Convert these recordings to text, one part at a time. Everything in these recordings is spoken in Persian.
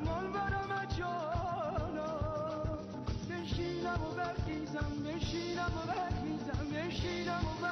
مال برم جانا بشینم و برخیزم بشینم و برخیزم بشینم و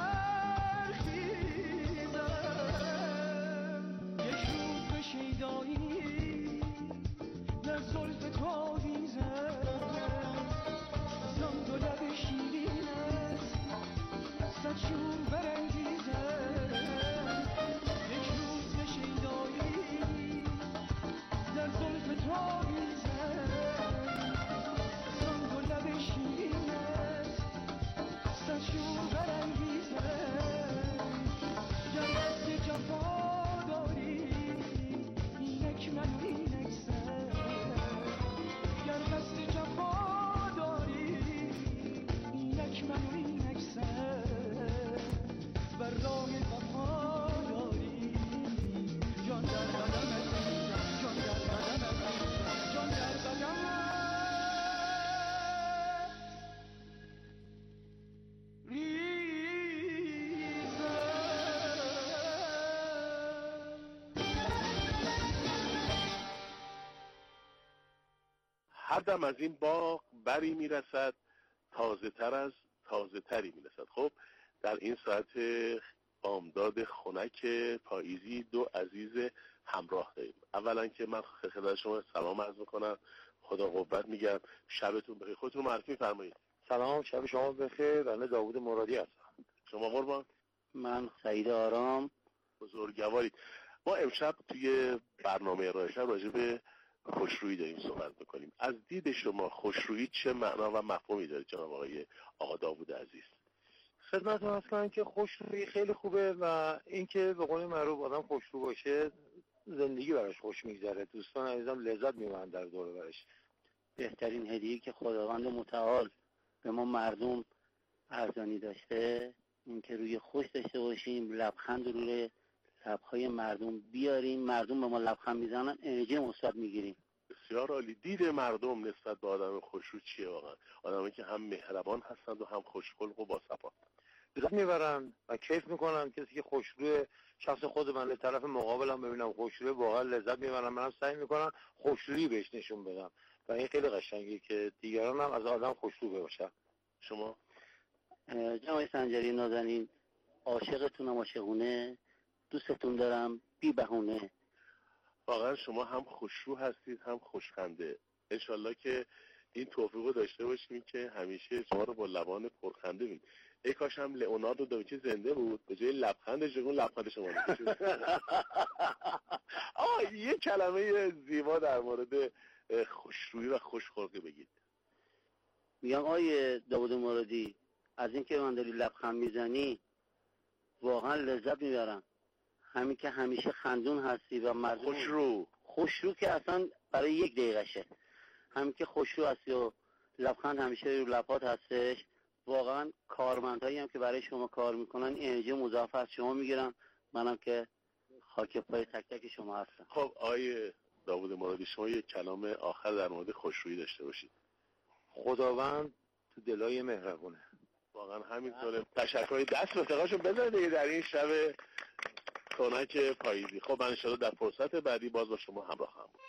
برخیزم یک روز به شیدایی در زلف تو آویزم زان دو لب شیرینت صد شور برانگیزم یک روز به شیدایی در زلف تو آویزم زان دو لب شیرینت صد شور برانگیزم گر دست جفا داری اینک من اینک سر گر دست جفا داری اینک من اینک سر بر راه وفا داری جان در قدمت ریزم جان در قدمت ریزم جان در قدمت هر دم از این باغ بری میرسد تازه تر از تازه تری میرسد. خب در این ساعت بامداد خنک پاییزی دو عزیز همراه داریم. اولا که من خدمت شما سلام عرض میکنم، خدا قوت میگم، شبتون بخیر. خودتون معرفی می‌فرمایید. سلام، شب شما بخیر. بنده داوود مرادی هستم. شما قربان؟ من سعید آرام. بزرگوارید. ما امشب توی برنامه ارائه راجع به خوشرویی داریم صحبت میکنیم. از دید شما خوشرویی چه معنا و مفهومی داره جناب آقا داوود عزیز؟ خدمتتون هست کنم که خوشرویی خیلی خوبه و اینکه به قول معروف آدم خوشرو باشه زندگی براش خوش میگذره. دوستان عزیزم لذت میبرن در دور برش. بهترین هدیه‌ای که خداوند متعال به ما مردم ارزانی داشته این که روی خوش داشته باشیم، لبخند روی لب‌های مردم بیاریم. مردم به ما لبخند میزنن، انرژی مثبت میگیریم. بسیار عالی. دید مردم نسبت به آدم خوشرو چیه واقعا؟ آدمی که هم مهربان هستند و هم خوشخلق و باصفا. لذت میبرن و کیف میکنن. کسی که خوشروی شخص خود من طرف مقابلم ببینم خوشروی واقعا لذت میبرم. منم سعی میکنم خوشرویی بهش نشون بدم و این خیلی قشنگه که دیگران هم از آدم خوشرو باشن. شما جناب سنجری نازنین، عاشقتونم عاشقونه، دوستتون دارم بی بهونه. واقعا شما هم خوشرو هستید هم خوشخنده. انشالله که این توفیق رو داشته باشیم که همیشه شما رو با لبان پرخنده ببینیم. ای کاش هم لئوناردو داوینچی زنده بود، به جای لبخند جگون لبخند شما می‌کشید. یه کلمه زیبا در مورد خوشرویی و خوشخلقی بگید. میگم آیه داوود مرادی، از این که من داری لبخند میزنی واقعا لذت میبرم. همین که همیشه خندون هستی و مردم خوشرو که اصلا برای یک دقیقشه. همین که خوشرو هستی و لبخند همیشه رو لبات هستش، واقعا کارمندهایی هم که برای شما کار میکنن انرژی مضاعف از شما میگیرن. منم که خاک پای تک تک شما هستم. خب آیه داوود مرادی، شما یک کلام آخر در مورد خوشرویی داشته باشید. خداوند تو دلای مهربونه. واقعا همینطوره. تشکر. دست به تقاشون بزنید در این شب خنک پاییزی. خب من انشاءالله در فرصت بعدی باز با شما همراه خواهم بود.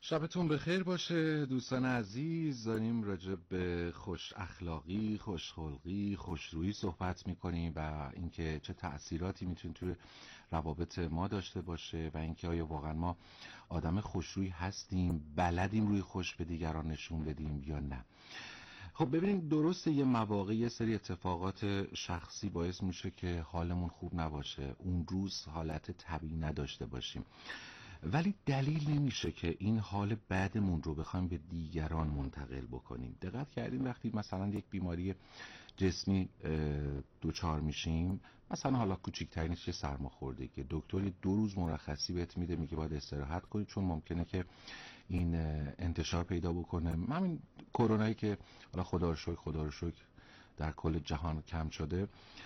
شبتون بخیر باشه دوستان عزیز. داریم راجع به خوش اخلاقی، خوش خلقی، خوشرویی صحبت میکنیم و اینکه چه تأثیراتی میتونه توی روابط ما داشته باشه و اینکه آیا واقعا ما آدم خوشرویی هستیم، بلدیم روی خوش به دیگران نشون بدیم یا نه. خب ببینید، درسته یه مواقع یه سری اتفاقات شخصی باعث میشه که حالمون خوب نباشه، اون روز حالت طبیعی نداشته باشیم، ولی دلیل نمیشه که این حال بدمون رو بخوایم به دیگران منتقل بکنیم. دقت کردیم وقتی مثلا یک بیماری جسمی دوچار میشیم، مثلا حالا کوچیک‌ترینش چه سرماخوردگی، دکتر 2 روز مرخصی بهت میده، میگه باید استراحت کنی چون ممکنه که این انتشار پیدا بکنه. همین کرونایی که حالا خدا رو شکر در کل جهان کم شده،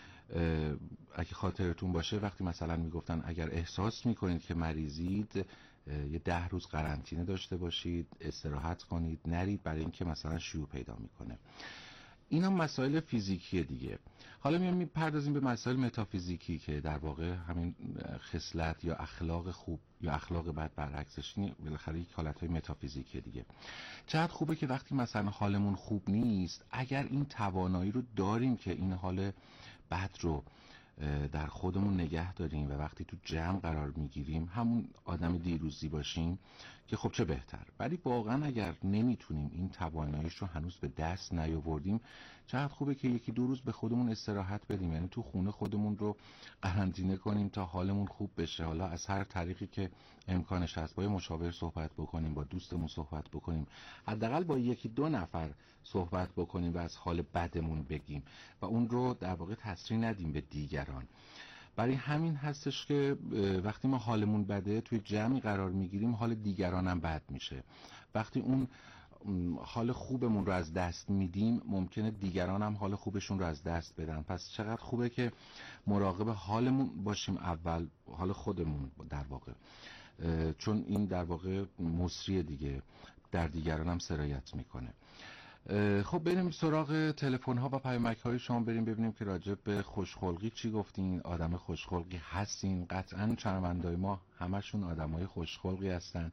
اگه خاطرتون باشه وقتی مثلا میگفتن اگر احساس میکنید که مریضید یه 10 روز قرنطینه داشته باشید، استراحت کنید، نرید، برای اینکه مثلا شیوع پیدا میکنه. این هم مسائل فیزیکیه دیگه. حالا میپردازیم به مسائل متافیزیکی که در واقع همین خصلت یا اخلاق خوب یا اخلاق بد برعکسش، این بالاخره یک حالتهای متافیزیکیه دیگه. چقدر خوبه که وقتی مثلا حالمون خوب نیست، اگر این توانایی رو داریم که این حال بد رو در خودمون نگه داریم و وقتی تو جمع قرار میگیریم همون آدم دیروزی باشیم که خب چه بهتر. ولی واقعا اگر نمیتونیم این تواناییش رو هنوز به دست نیاوردیم، چقدر خوبه که 1-2 روز به خودمون استراحت بدیم، یعنی تو خونه خودمون رو قرنطینه کنیم تا حالمون خوب بشه. حالا از هر طریقی که امکانش هست، با یه مشاور صحبت بکنیم، با دوستمون صحبت بکنیم، حداقل با 1-2 نفر صحبت بکنیم و از حال بدمون بگیم و اون رو در واقع تسریع ندیم به دیگران. برای همین هستش که وقتی ما حالمون بده توی جمعی قرار میگیریم، حال دیگران هم بد میشه. وقتی اون حال خوبمون رو از دست میدیم، ممکنه دیگران هم حال خوبشون رو از دست بدن. پس چقدر خوبه که مراقب حالمون باشیم، اول حال خودمون در واقع، چون این در واقع مصری دیگه در دیگران هم سرایت میکنه. خب بریم سراغ تلفن ها و پیامک های شما، بریم ببینیم که راجع به خوشخلقی چی گفتین. آدم خوشخلقی هستین؟ قطعا شنوندای ما همشون آدمای خوشخلقی هستن،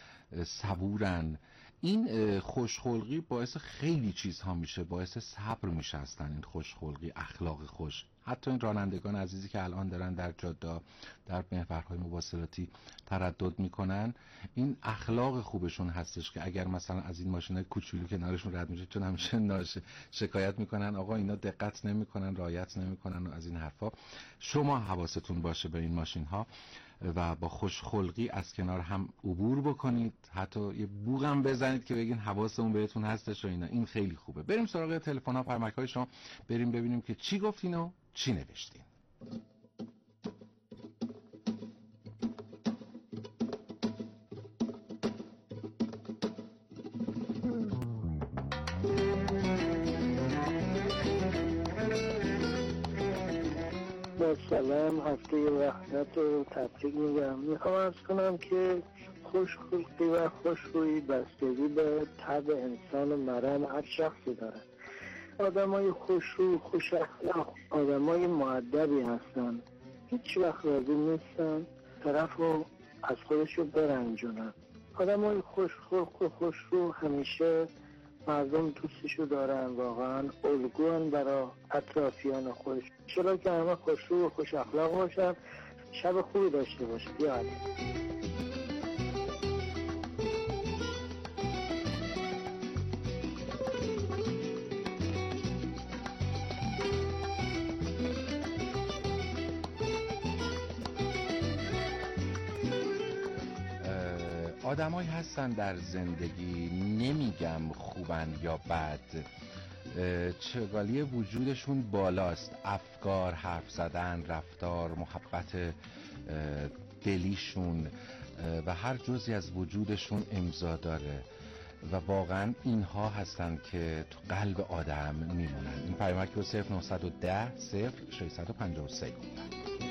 صبورن. این خوشخلقی باعث خیلی چیزها میشه، باعث صبر میشه هستن. این خوشخلقی، اخلاق خوش، حتی این رانندگان عزیزی که الان دارن در جاده، در محورهای مواصلاتی تردد میکنن، این اخلاق خوبشون هستش که اگر مثلا از این ماشینای کوچولو کنارشون رد میشه، چون همیشه شکایت میکنن آقا اینا دقت نمیکنن، رعایت نمیکنن و از این حرفا، شما حواستون باشه به این ماشین ها و با خوشخلقی از کنار هم عبور بکنید، حتی یه بوغم بزنید که بگین حواسمون بهتون هستش و اینا. این خیلی خوبه. بریم سراغ تلفن ها، پیامک های شما، بریم ببینیم که چی گفتین و چی نوشتین. با سلام، هفته وحدت و تبریک میگم. میخوام عرض کنم که خوشخلقی و خوشرویی بستگی به طبع انسان و مرام هر شخصی داره. آدمای خوشروی، خوش اخلاق، آدمای مؤدبی هستن، هیچ وقت راضی نیستن طرفو از خودشو برنجونن. آدمای خوشخلق و خوشرو همیشه مردم دوستشو دارن، واقعا الگوان برای اطرافیان خودش. چرا که همه خوشرو و خوش اخلاق باشن، شب خوبی داشته باشه. یاد آدمایی هستن در زندگی، نمیگم خوبن یا بد، چگالی وجودشون بالاست، افکار، حرف زدن، رفتار، محبت دلیشون و هر جزئی از وجودشون امضا داره و واقعا اینها هستن که تو قلب آدم میمونن. این پیامک رو 0910 0653 گفتن.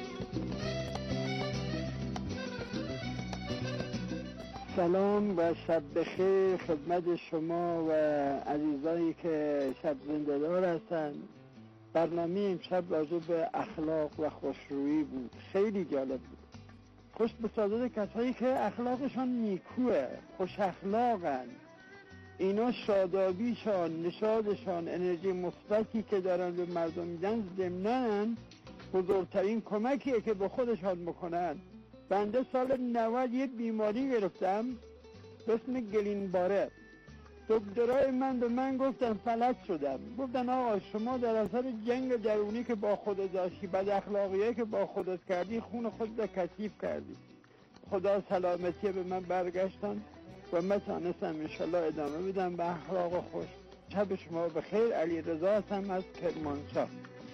سلام و شب بخیر خدمت شما و عزیزانی که شب زنده‌دار هستن. برنامه امشب راجع به اخلاق و خوشرویی بود، خیلی جالب بود. خوش بسازد کسایی که اخلاقشان نیکوه، خوش اخلاقن. اینا شادابیشان، نشادشان، انرژی مثبتی که دارن به مردم میدن، ضمناً بزرگترین کمکیه که به خودشان میکنن. بنده سال 90 یه بیماری گرفتم به اسم گلینباره. دکترای من به من گفتن فلج شدم. گفتن آقا شما در اثر جنگ درونی که با خودت داشتی، بد اخلاقیه که با خودت کردی، خون خودت رو کثیف کردی. خدا سلامتی به من برگشتن و من تانستم انشالله ادامه بدم به اخلاق خوش. شب شما بخیر. علی رضا هستم از کرمانشاه.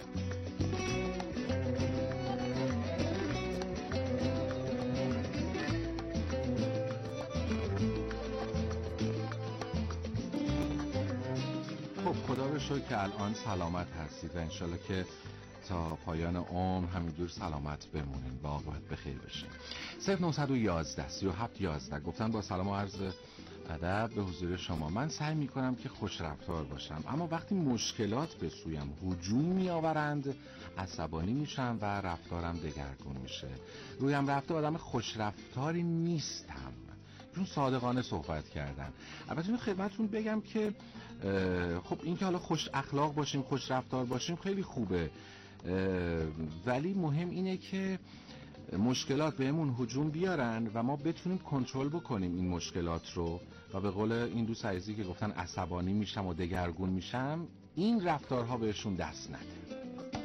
خدا رو شکر که الان سلامت هستید و انشالله که تا پایان عمر همینجور سلامت بمونین و عاقبت بخیر بشین. 0911 37 11 گفتن با سلام و عرض ادب به حضور شما. من سعی میکنم که خوش رفتار باشم، اما وقتی مشکلات به سویم هجوم میآورند عصبانی میشم و رفتارم دگرگون میشه. رویم رفته آدم خوش رفتاری نیستم. چون صادقانه صحبت کردن. البته خدمتتون بگم که خب این که حالا خوش اخلاق باشیم، خوش رفتار باشیم خیلی خوبه، ولی مهم اینه که مشکلات بهمون هجوم بیارن و ما بتونیم کنترل بکنیم این مشکلات رو و به قول این دوست عزیزی که گفتن عصبانی میشم و دگرگون میشم، این رفتارها بهشون دست نده.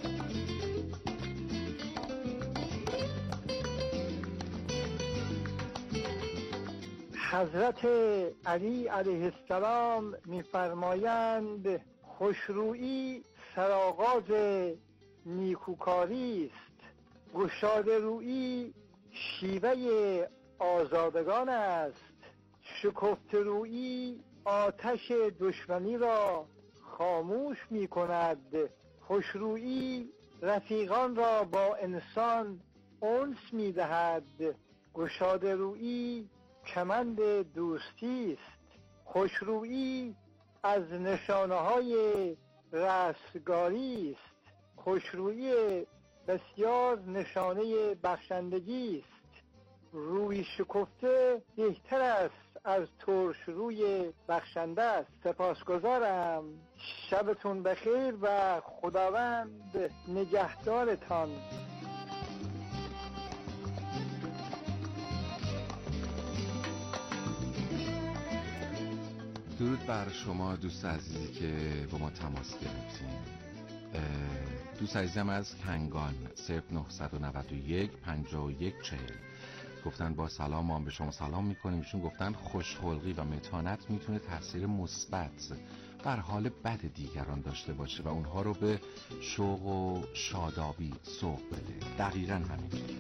حضرت علی علیه السلام می‌فرمایند خوشرویی سرآغاز نیکوکاری است، گشاده رویی شیوه آزادگان است، شکفته رویی آتش دشمنی را خاموش می‌کند، خوشرویی رفیقان را با انسان انس می‌دهد، گشاده رویی کمند دوستی است، خوشرویی از نشانه‌های رستگاری است، خوشرویی بسیار نشانه بخشندگی است، روی شکفته بهتر است از ترش روی بخشنده است. سپاسگزارم. شبتون بخیر و خداوند نگهدارتان. درود بر شما دوست عزیزی که با ما تماس گرفتین. دوست عزیزم از کنگان 0991 51 40 گفتن با سلام ما به شما سلام میکنیم. ایشون گفتن خوشخلقی و متانت میتونه تاثیر مثبت بر حال بد دیگران داشته باشه و اونها رو به شوق و شادابی سوق بده. دقیقاً همینطور.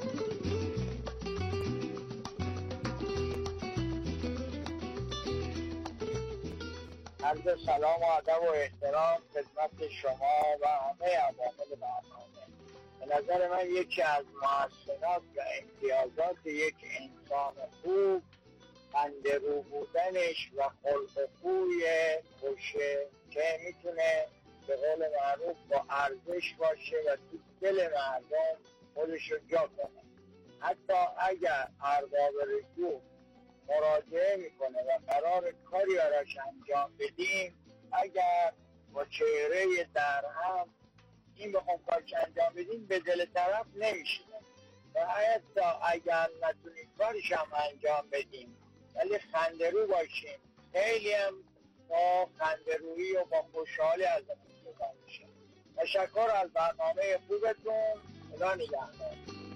عرض سلام و ادب و احترام خدمت شما و همه عوامل برنامه. به نظر من یکی از محسنات و امتیازات یک انسان خوب خنده‌رو بودنش و خلق خوی خوشه که میتونه به قول معروف با ارزش باشه و تو دل مردم خودش رو جا کنه. حتی اگر ارباب رسوم مراجعه میکنه و قرار کاری براش انجام بدیم، اگر با چهره درهم این بخوام کارش انجام بدیم به دل طرف نمیشه و حتی اگر نتونیم کارش هم انجام بدیم ولی خنده‌رو باشیم، خیلی هم با خنده‌رویی و با خوشحالی از استفاده میشه. تشکر از برنامه خوبتون. خدا نگهدار.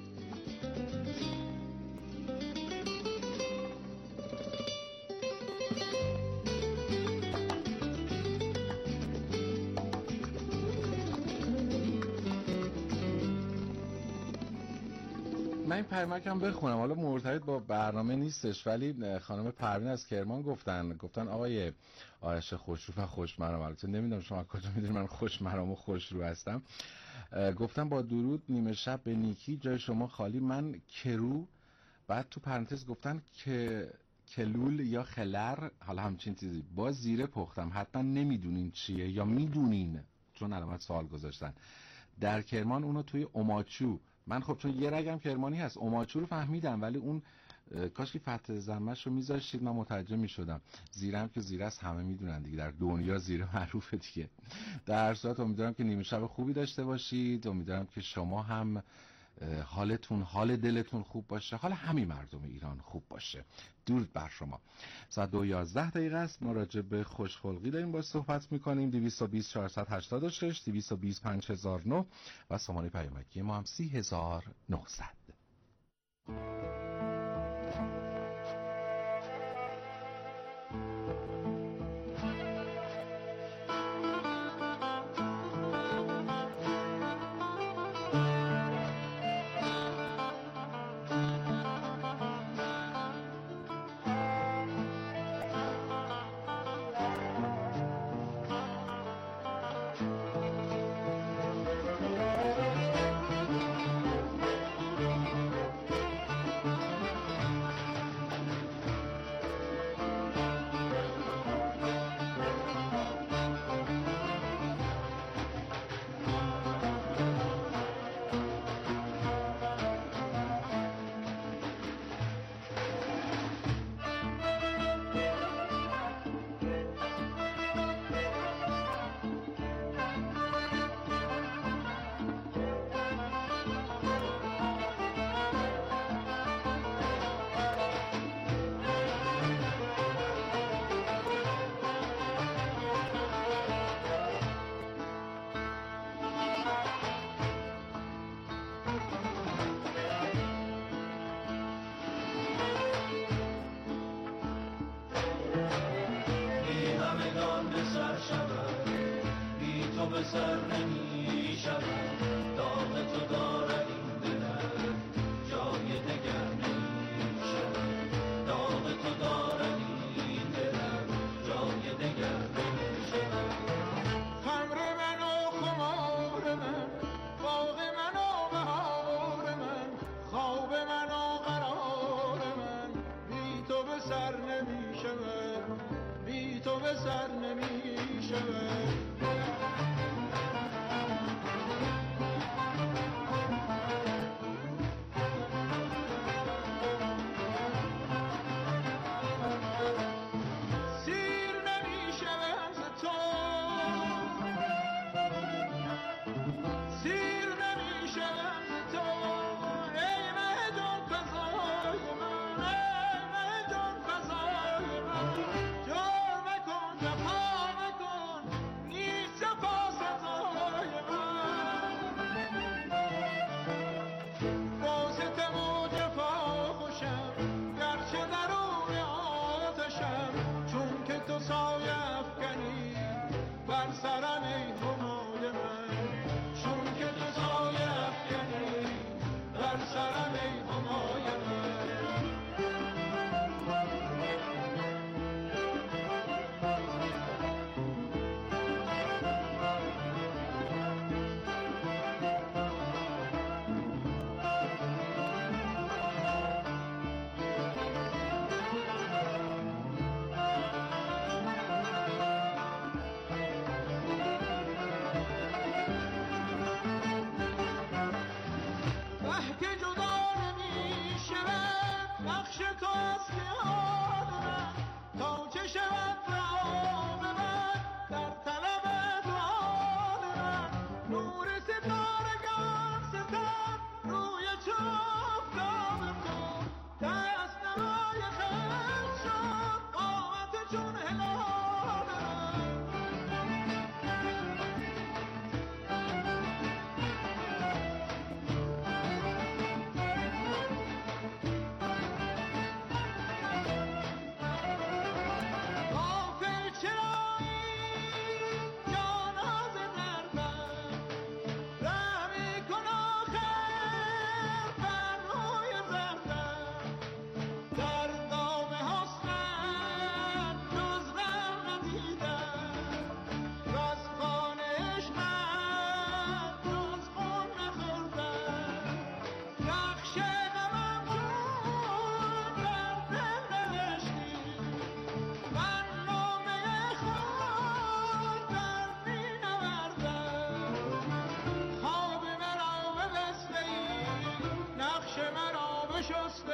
من این پیامکم بخونم، حالا مرتبط با برنامه نیستش، ولی خانم پروین از کرمان گفتن آقای آرش خوشرو و خوشمرام. البته نمیدونم شما کجا میدونید من خوشمرام و خوشرو هستم. گفتن با درود نیمه شب به نیکی جای شما خالی، من کرو. بعد تو پرانتز گفتن که کلول یا خلر، حالا همچین چیزی، با زیره پختم، حتما نمیدونین چیه یا میدونین چون علامت سوال گذاشتن. در کرمان اونو توی اوماچو من خب چون یه رگم کرمانی هست اوماچو رو فهمیدم، ولی اون کاش که فتح زمش رو میذاشتید من متوجه میشدم. زیرم که زیر است همه میدونن دیگه، در دنیا زیر معروفه دیگه. در هر صورت امیدوارم که نیمه شب خوبی داشته باشید، امیدوارم که شما هم حالتون، حال دلتون خوب باشه، حال همین مردم ایران خوب باشه. درود بر شما. ساعت 2:11 است. ما راجع به خوشخلقی داریم با صحبت میکنیم. 220 486 220 5009 و شماره پیامکی ما هم 30900.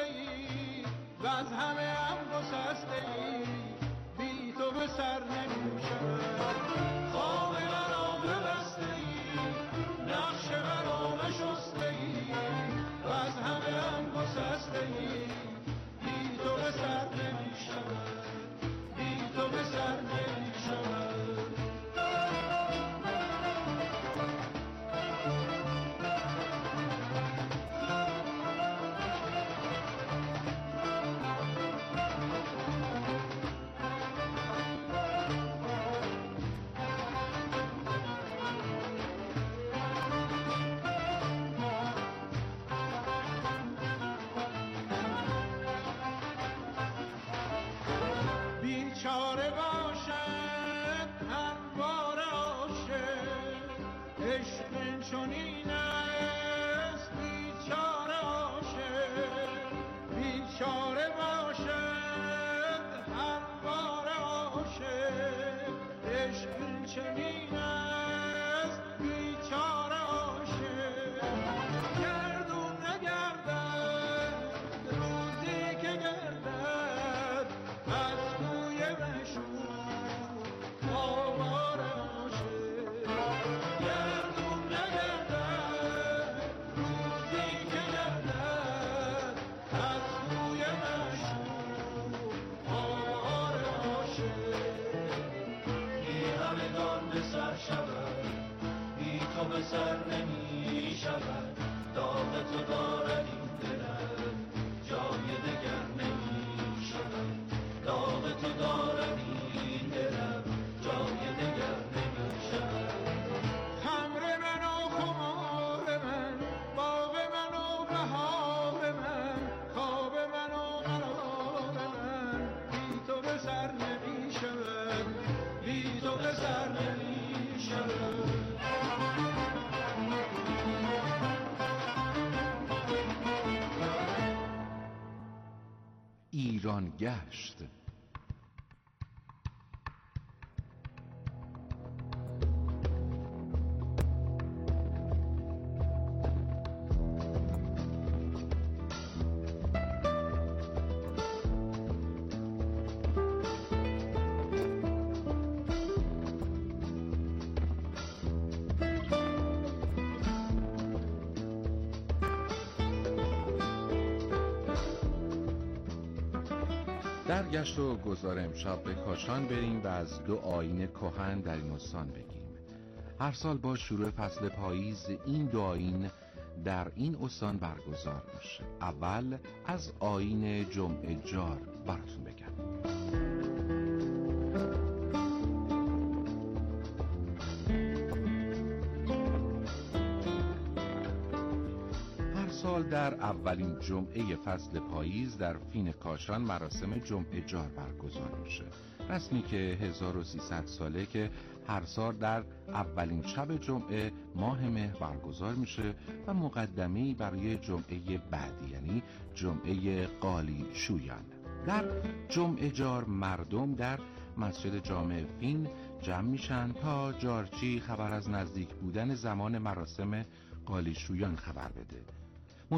ای و از همه هم گسسته ای، بی تو به سر نمی شود. خواب مرا ببسته ای، نقش مرا بشسته ای و از همه هم گسسته ای، بی تو به سر نمی شود، بی تو به سر نمی شود. بیچاره باشد هموار عاشق، عشق چنین است بیچاره عاشق. بیچاره باشد هموار عاشق، عشق چنین است بیچاره عاشق. گردون نگردد روزی که گردد از بوی مشوق آوار عاشق. گردون نگردد روزی که گردد از بوی مشوق آوار عاشق. بی همگان به سر شود، بی تو به سر نمی شود. داغ تو دارد این دلم، جای دگر نمی شود. داغ تو دارد این دلم، جای دگر نمی شود. خمر من و خمار من، باغ من و بهار من، خواب من و قرار من، بی تو به سر نمی شود، بی تو به سر نمی شود. ایران گشت. در گشت و گذار امشب به کاشان بریم و از دو آیین کهن در این استان بگیم. هر سال با شروع فصل پاییز این دو آیین در این استان برگزار میشه. اول از آیین جمعه جار براتون بگم. در اولین جمعه فصل پاییز در فین کاشان مراسم جمعه جار برگزار میشه. رسمی که 1300 ساله که هر سال در اولین شب جمعه ماه مهر برگزار میشه و مقدمه‌ای برای جمعه بعدی، یعنی جمعه قالی شویان. در جمعه جار مردم در مسجد جامع فین جمع میشن تا جارچی خبر از نزدیک بودن زمان مراسم قالی شویان خبر بده.